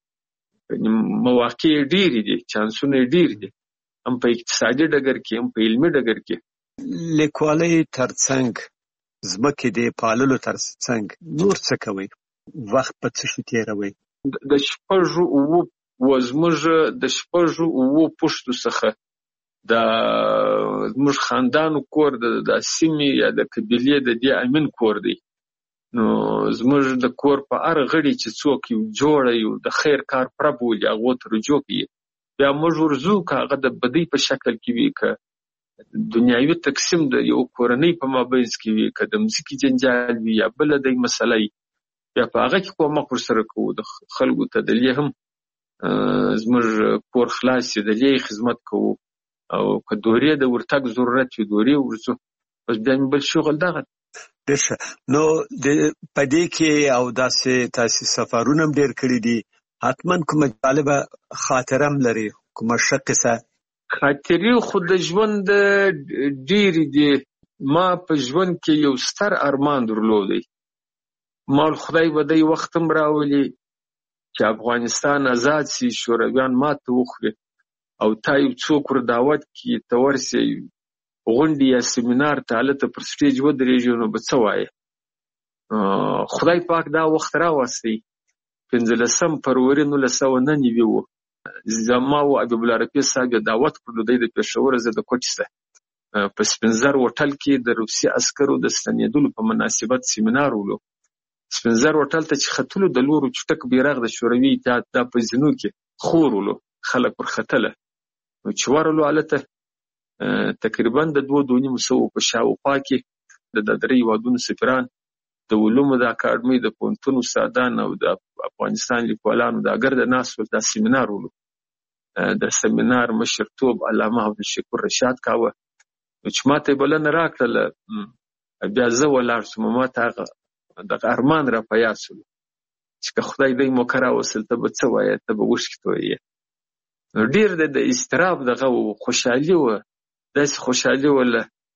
مواقع یې ډېرې دي، چانسونه یې ډېر دي، هم په اقتصادي ډګر کې هم په علمي ډګر کې. لیکوالۍ ترڅنګ ځمکې د پاللو ترڅنګ نور څه کوئ؟ وخت په څه شي تېروئ؟ د شپږو اوو و زموږ د شپږو اوو پوښتو څخه د زموږ خاندانو کور د سیمې یا د قبیلې د دې امین کور دی. نو زموږ د کور په هر غړي چې څوک یو جوړه یو د خیر کار پره بولي هغو ته رجوع کوي بیا موږ ورځو که هغه د بدۍ په شکل کې وي که دنیاوي تقسیم د یو کورنۍ په مابینځ کې وي که د مځکې جنجال وي یا بله دی مسله وي بیا په هغه کې کومک ورسره کوو د خلکو ته د لې هم زموږ کور خلاص وي د لې خدمت کوو او که دورې د ورتګ ضرورت وي دورې ورځو بس بیا مې بل شغل دغه نو د پدې کې او داسې تاسو سفرونه هم ډېر کړي دي حتما کومه جالبه خاطره هم لري کومه ښه قصه خاطرې خو د ژوند ډېرې دي ما په ژوند کې یو ستر ارمان درلودی ما خدای به دی وخت هم راولي چې افغانستان آزاد سي شورویان ماته وخوري او تا یو څوک ور دعوت کړي ته ورسې غونډې یا سیمینار ته هلته پر سټیج ودرېږي نو به څه وایې خدای پاک دا وخت راوستی پنځلسم فروری نولس سوه نهه نوي و زما و حبیب الله رفیع صاحب دعوت کړلو دی د پېښور زه د کوټ څخه په سپین زر هوټل کې د روسي عسکرو د ستنېدلو په مناسبت سیمینار ولو سپین زر هوټل ته چې ختلو د لورو چټک بیرغ د شوروي اتحاد دا په زینو کې خور ولو خلک ورختله نو چې ورلو هلته تقریبا د دوه دوه نیم سوو په شاوخوا کې د درې هېوادونو سفیران د علومو د اکاډمۍ د پوهنتون استادان او د افغانستان لیکوالانو دا ګرده ناست ول دا سیمینار ولو د سیمینار مشرتوب علامه عبدالشکور رشاد کاوه نو چې ماته یې بلنه راکړله بیا زه ولاړ شوم ما ته هغه دغه ارمان را په یاد شولو چې که خدای دی موقع راوستل ته به څه وایې ته به اوښکې تویې نو ډېر د اضطراب دغه و خوشحالي وه داسې خوشحالي وله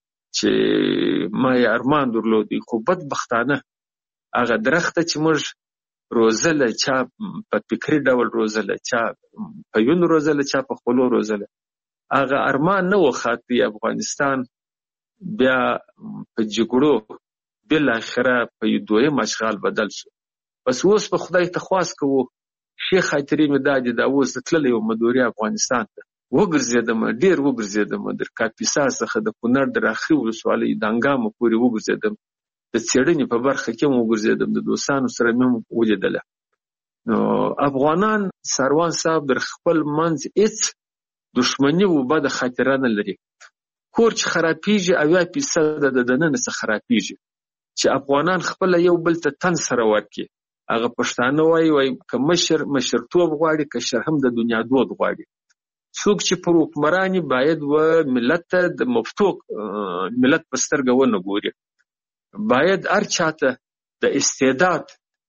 چې ما یې ارمان درلودی خو بدبختانه هغه درخته چې موږ روزله چا په فکري ډول روزله چا په یون روزله چا په خپلو روزله هغه ارمان نه و خاطی افغانستان بیا په جګړو بالاخره په دویم اشغال بدل شو بس اوس په خدای ته خواست کوو ښې خاطرې مې دا دي دا اوس زه تللی وم دورې افغانستان ته وګرځېدم ډېر وګرځېدم در کاپیسا څخه د کونړ د راخي ولسوالۍ د انګامو پورې وګرځېدم د څېړنې په برخه کې هم وګرځېدم د دوستانو سره مې هم ولیدله نو افغانان سروان صاحب در خپل منځ هېڅ دښمني و بده خاطره نه لري کور چې خرابېږي اویا فیصده د دننه څخه خرابېږي چې افغانان خپله یو بل ته تن سره ورکړي هغه پښتانه وایي وایي که مشر مشرتوب غواړي که شر هم د دنیا دود غواړي څوک چې پر حکمراني باید و ملت ته د مفتوح ملت په سترګه ونه ګوري باید هر چاته د استعداد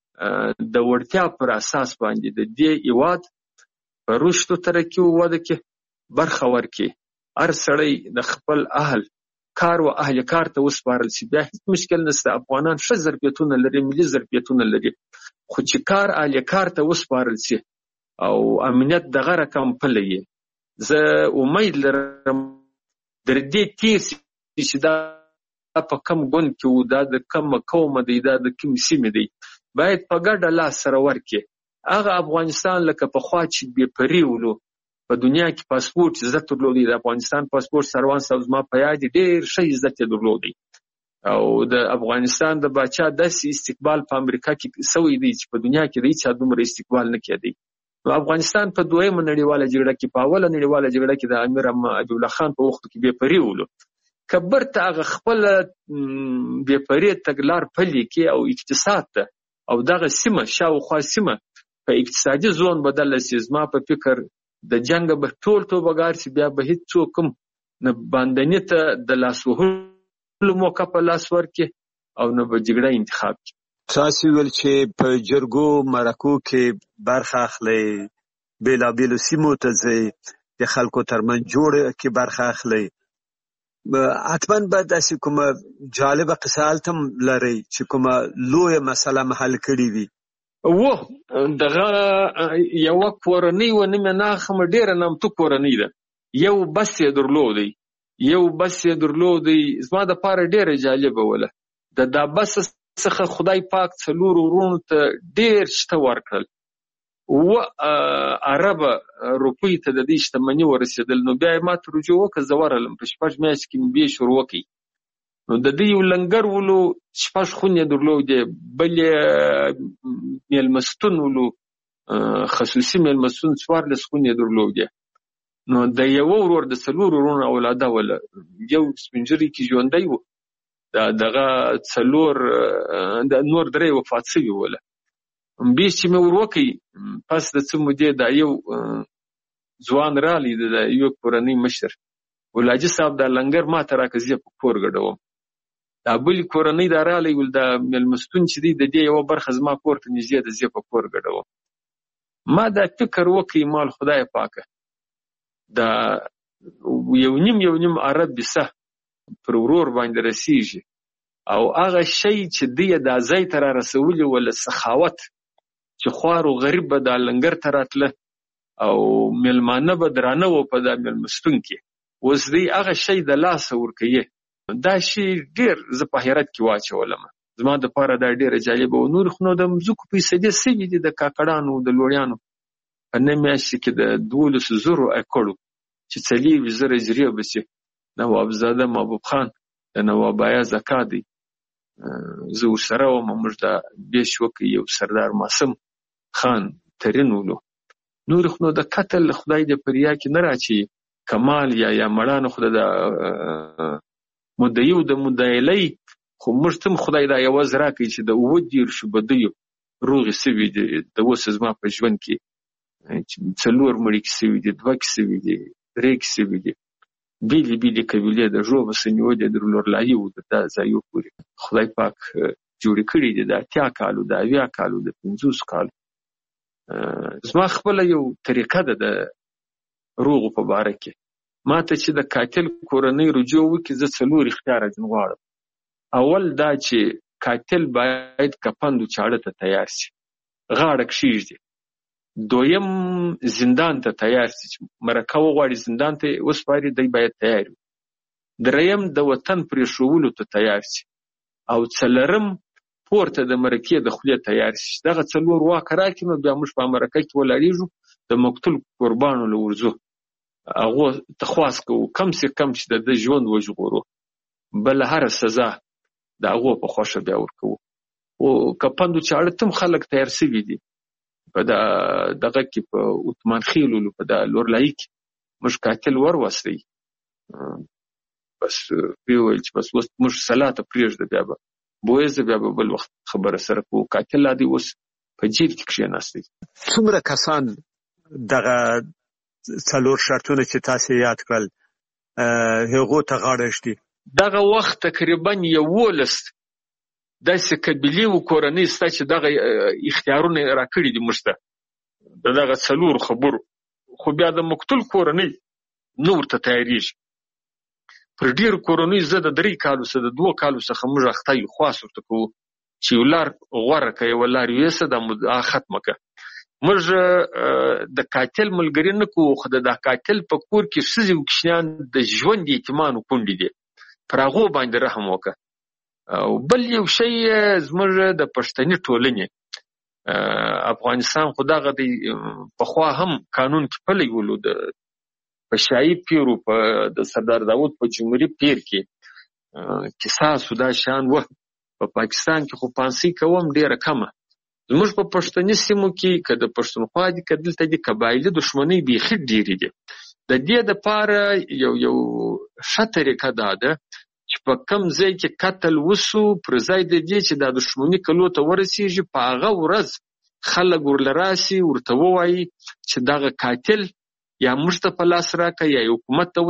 د وړتیا پر اساس باندې د دې هېواد په رشد و ترقي و وده کې برخه ورکړي هر سړی د خپل اهل کار و اهل کار ته وسپارل شي بیا هیڅ مشکل نشته افغانان ښه ظرفیتونه لري ملي ظرفیتونه لري خو چې کار اهل کار ته وسپارل شي او امنیت دغه رقم پلی یې زه امید لرم در دې تیر شي چې دا په کم ګوند کې و دا د کم قومه دی دا د کوم سیمې دی باید په ګډه لاس سره ورکړي هغه افغانستان لکه پخوا چې بې پرې ولو په دنیا کې پاسپورټ عزت درلودی د افغانستان پاسپورټ سروان صاحب زما په یاد ډېر ښه عزت یې درلودی او د افغانستان د باچا داسې استقبال په امریکا کې سوی دی چې په دنیا کې د هیچا دومره استقبال نه کېدی افغانستان په دویمه نړیواله جګړه کې په اوله نړیواله جګړه کې د امیر حبیب الله خان په وخت کې بې پرې ولو که برته هغه خپله بې پرې تګلار پلي کړي او اقتصاد ته او دغه سیمه شاوخوا سیمه په اقتصادي زون بدله شي زما په فکر د جنګ به ټول توبهګار شي بیا به هېڅوک هم نه باندني ته د لاس وهلو موقع په لاس ورکړي او نه به جګړه انتخاب کړي تاسو ویل چې په جرګو مرکو کې برخه اخلئ بېلابېلو سیمو ته ځئ د خلکو ترمنځ جوړ کې برخه اخلئ حتما به داسې کومه جالبه قصه هلته هم لرئ چې کومه لویه مسله هم حل کړې وي و دغه یوه کورنۍ و نیمه ناخمه ډېره نامتو کورنۍ ده یو بس یې درلودی یو بس یې درلودی زما دپاره ډېره جالبه وله د دا بس څخه خدای پاک څلورو وروڼو ته ډېر شته ورکړل اووه اربه روپۍ ته د دې شتمني ورسېدل نو بیا یې ما ته رجوع وکړه زه ورغلم په شپږ میاشتې کې مې بیا شروع کړئ نو د دې یو لنګر ولو شپږ خونې درلودې، بل یې میلمستون ولو خصوصي میلمستون څوارلس خونې درلودې. نو د یو ورور د څلور ورونو اولاده وله، یو سپینږیری کې ژوندی و، دغه څلور د نور درې وفات شوي وله. بیس چې مې ور وکړ پس د څه مودې دا یو ځوان رالی د یو کورنۍ مشر ولاجي صاحب دا لنګر ما ته راکړه، زه په کور ګډوم. دا بل کورنۍ دا رالی ول دا میلمستون چې دی د دې یوه برخه زما کور ته نږدې ده، زه په کور ګډوم. ما دا فکر وکړ مال خدای پاکه دا یو نیم یو نیم عرب بسه پر ورور باندې رسیږي، او هغه شی چې دی دا ځای ته را رسولي ولا سخاوت چې خوار او غریب به دا لنګر ته راتله او میلمانه به درانه و په دا میلمستون کې، اوس دی هغه شی د لاسه ورکوي. دا شی ډېر زه په حیرت کې واچولم. زما دپاره دا ډېره جالبه و. نور خو نو د مځکو پیسې سوي دي د کاکړانو د لوړیانو په نه میاشتې کې د دولسو زرو ایکړو چې څلېرویشت زره اجرې به شي. نوابزاده محبوب خان د نواب ایاز اکا دی، زه ورسره وم. موږ دا بیش وکړ یو سردار معصوم خان ترین ولو. نور خو نو د قتل خدای د پریا کې نه راچي کمال یا یا مړانو خو د مدعیو د مدعیلی خو موږ ته خدای دا یوازې راکړي چې د اووه دېرشو بدیو روغې سوي دي. د اوس زما په ژوند کې څلور مړي کې سوي دي، دوه کې سوي دي، درې کې سوي دي. بیلې بیلې قبیلې د ژوبه سنیولې د رولورلایي و د دا ځایو پورې خدای پاک جوړې کړي دي د اتیا کالو د اویا کالو د پنځوس کالو. زما خپله یو طریقه ده د روغو په باره کې. ما ته چې د قاتل کورنۍ رجوع وکړي زه څلور اختیاره ځین غواړم. اول دا چې قاتل باید کفندو چاړه ته تیار شي، غاړه کښېږدي. دویم زندان ته تیار شي، چې مرکه وغواړي زندان ته وسپاري، دی باید تیار وي. دریم د وطن پرېښولو ته تیار شي، او څلرم پورته د مرکې د خولې تیار شي. دغه څلور واکه راکړي نو بیا موږ په مرکه کې ولاړېږو، د مقتول قربانو له ورځو هغو ته خواست کوو کم سې کم چې د ده ژوند وژغورو، بله هره سزا د هغو په خوښه بیا ورکوو. خو کپندو چاړه تم خلک تیار سوي دي په دغه کې په اتمان خیلولو په د لورلایي کې موږ قاتل وروستی. بس ویې ویل چې بس اوس موږ سلا ته پرېږده، بیا به بویزه بیا به بل وخت خبره سره کوو. قاتل لا دی اوس په جیل کې کښېناستی. څومره کسان دغه څلور شرطونه چې تاسې یاد کړل هغو ته غاړه ږدي؟ دغه وخت تقریبا یولس داسې قبیلې و کورنۍ سته چې دغه اختیارونه یې راکړي دي موږ ته د دغه څلورو خبرو. خو بیا د مقتول کورنۍ نه ورته تیارېږي. پر ډېرو کورنیو زه د درې کالو څخه د دوو کالو څخه موږ اخته یو، خواست ورته کوو چې یو لار غوره کړه، یوه لار یویسه دا مدعا ختمه کړه. موږ د قاتل ملګري نه کوو، خو د قاتل په کور کې ښځې او کوچنیان د ژوند یتیمان کونډې دي، پر هغو باندې رحم وکړه. او بل یو شی زموږ د پښتني ټولنې افغانستان خو دغه دی پخوا هم قانون کې پلی ولو، د په شاهي پیرو په د سردار داود په جمهوري پیر کې قصاص دا شان و. په پاکستان کې خو پانسي کوم ډېره کمه. زموږ په پښتني سیمو کې که د پښتونخوا دي که دلته دي قبایلي دښمنۍ بیخي ډېرې دي. د دې دپاره یو یو ښه طریقه دا ده چې په کم ځای کې قتل وسو، پر ځای د دې چې دا دښمني کلو ته ورسېږي په هغه ورځ خلک ورله راسي ورته ووایي چې دغه قاتل یا موږ ته په لاس راکړه یا حکومت ته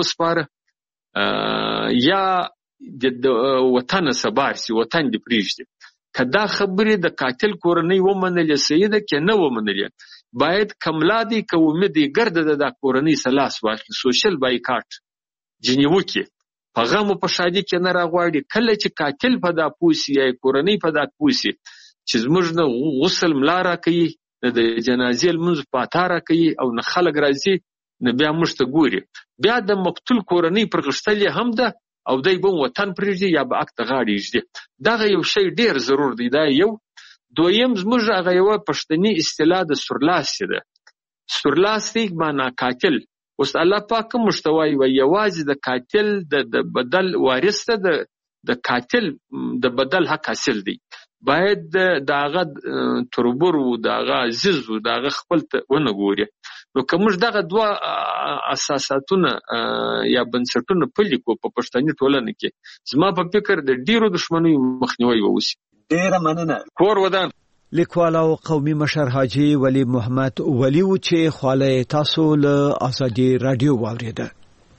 وسپاره یا د وطن سبار سي، وطن دې پرېږدي. که دا خبرې د قاتل کورنۍ ومنلې صحیح ده، که نه ومنلې باید کملا دی که امید یې ګرده د دا کورنۍ سه لاس واخلي، سوشل بایکاټ ځینې وکړي، په غم او په ښادي کې نه راغواړي. کله چې قاتل په دا پوه سي یا کورنۍ په دا پوه سي چې زموږ نه غسل ملا راکوي، نه د جنازې لمونځ په عطا راکوي، او نه خلک راځي نه بیا موږ ته ګوري، بیا د مقتول کورنۍ پر غښتل یې هم ده او دی به وطن پرېږدي یا به اک ته غاړه ږدي. دغه یو شی ډېر ضرور دی. دا یو. دویم زموږ هغه یوه پښتني اصطلاح د سورلاستې ده. سورلاستې معنا قاتل. اوس الله پاک موږ ته وایي یوازې د قاتل د بدل وارث ته د د قاتل د بدل حق حاصل دی. باید داغه تربور او داغه عزیز او داغه خپل ته ونګوري. نو کوم دغه دوا اساساتونه یا بنسټونه پلي کو په پښتني ټولنه کې زما په فکر د ډیرو دښمنیو مخنیوي ووسی. ډیره مننه. کور ودان. لیکوال او قومي مشر حاجی ولی محمد ولی و چې خواله تاسو له آزادي رادیو واوریده.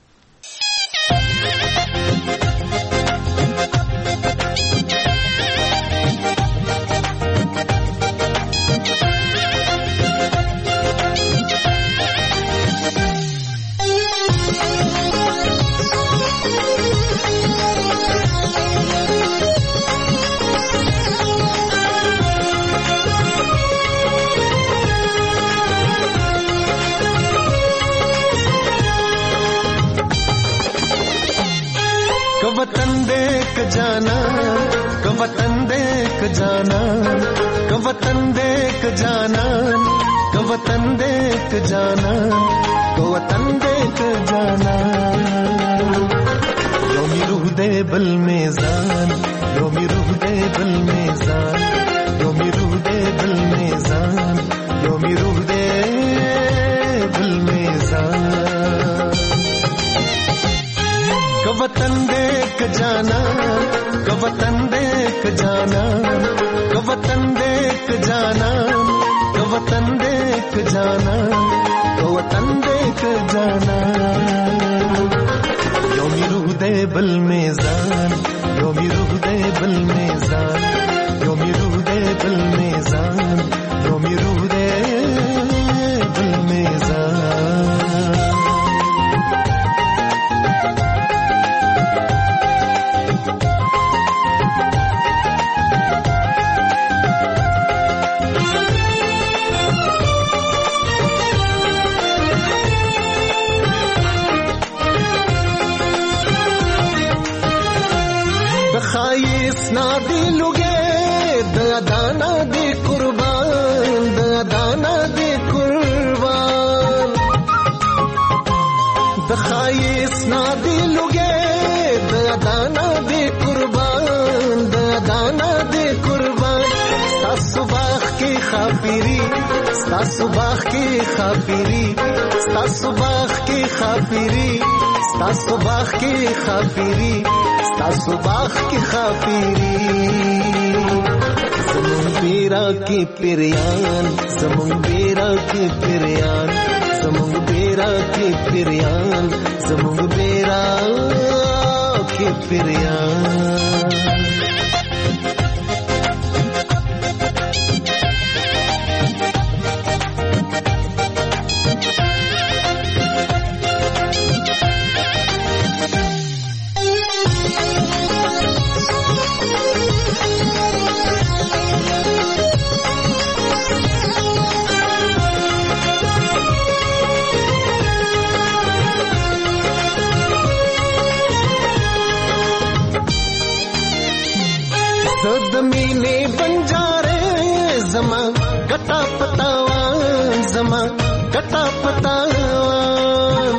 वतन देख जाना क वतन देख जाना क वतन देख जाना क वतन देख जाना क वतन देख जाना योमी रूह दे बल मेज़ान योमी रूह दे बल मेज़ान योमी रूह दे बल मेज़ान योमी रूह दे बल मेज़ान वतन देख जाना क वतन देख जाना क वतन देख जाना क वतन देख जाना क वतन देख जाना योमी रूह दे बल मेज़ान योमी रूह दे बल मेज़ान योमी रूह दे बल मेज़ान योमी रूह दे बल मेज़ान ना दिलोगे दाना दे कुर्बान दाना दे कुर्बान दखाइस ना दिलोगे दाना दे कुर्बान दाना दे कुर्बान सुबाह की खाफिरी सुबाह की खाफिरी सुबाह की खाफिरी सुबाह की खाफिरी सुबाह की खाफिरी ज़मुन बेरा की पिरियान ज़मुन बेरा की पिरियान ज़मुन बेरा की पिरियान ज़मुन बेरा की पिरियान मीने बंजारे जमा गटा पतावान जमा गटा पतावान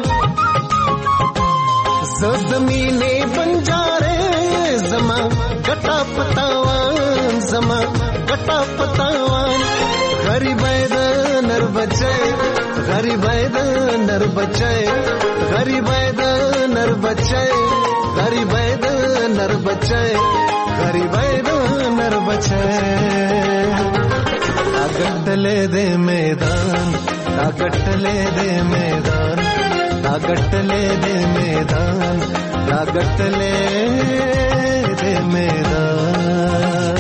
ज़मीने बंजारे जमा गटा पतावान जमा गटा पतावान गरीब नर बचे गरीब नर बचे गरीब नर बचे गरीब नर बचे गरीब नर बचे ताकत ले दे मैदान ताकत ले दे मैदान ताकत ले दे मैदान ताकत ले दे मैदान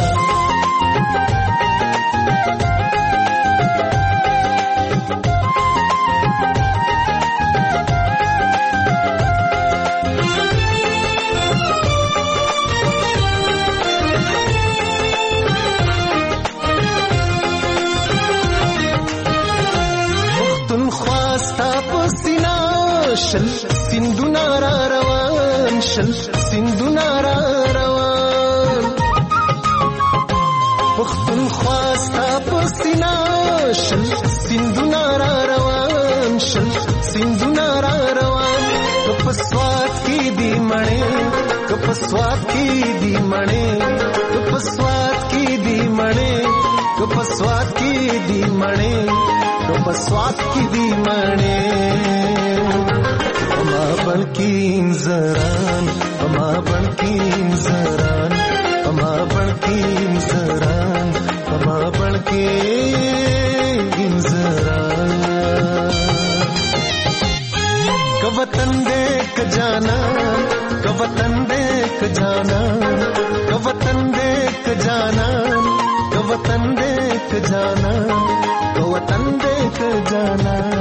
شل سندونا را روان شل سندونا را روان پختونخوا ستا په سینا شل سندونا را روان شل سندونا را روان که په سوات کې دی مړې که په पस्वाद की दी मणे तो पस्वाद की दी मणे तो पस्वाद की दी मणे तो पस्वाद की दी मणे अमा बणकी इंजरान अमा बणकी इंजरान अमा बणकी इंजरान अमा बणकी इंजरान कवतन देख जाना कवतन देख जाना कवतन देख जाना कवतन देख जाना कवतन देख जाना